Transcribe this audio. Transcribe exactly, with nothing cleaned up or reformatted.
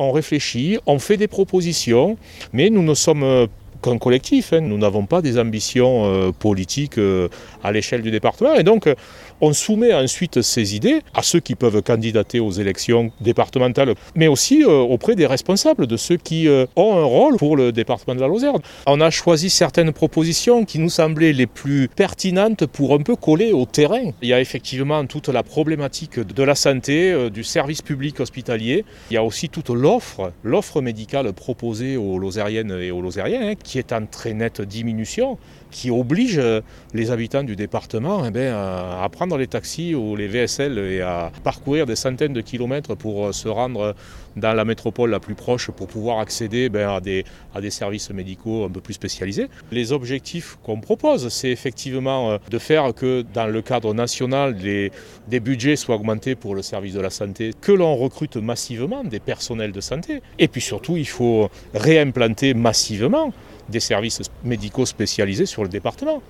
on réfléchit, on fait des propositions, mais nous ne sommes qu'un collectif, hein. Nous n'avons pas des ambitions euh, politiques euh, à l'échelle du département. Et donc, on soumet ensuite ces idées à ceux qui peuvent candidater aux élections départementales, mais aussi euh, auprès des responsables, de ceux qui euh, ont un rôle pour le département de la Lozère. On a choisi certaines propositions qui nous semblaient les plus pertinentes pour un peu coller au terrain. Il y a effectivement toute la problématique de la santé, euh, du service public hospitalier. Il y a aussi toute l'offre, l'offre médicale proposée aux Lozériennes et aux Lozériens, hein, qui est en très nette diminution, qui oblige les habitants du département eh bien, à prendre les taxis ou les V S L et à parcourir des centaines de kilomètres pour se rendre dans la métropole la plus proche pour pouvoir accéder ben, à, des, à des services médicaux un peu plus spécialisés. Les objectifs qu'on propose, c'est effectivement de faire que dans le cadre national, les, des budgets soient augmentés pour le service de la santé, que l'on recrute massivement des personnels de santé. Et puis surtout, il faut réimplanter massivement des services médicaux spécialisés sur le département.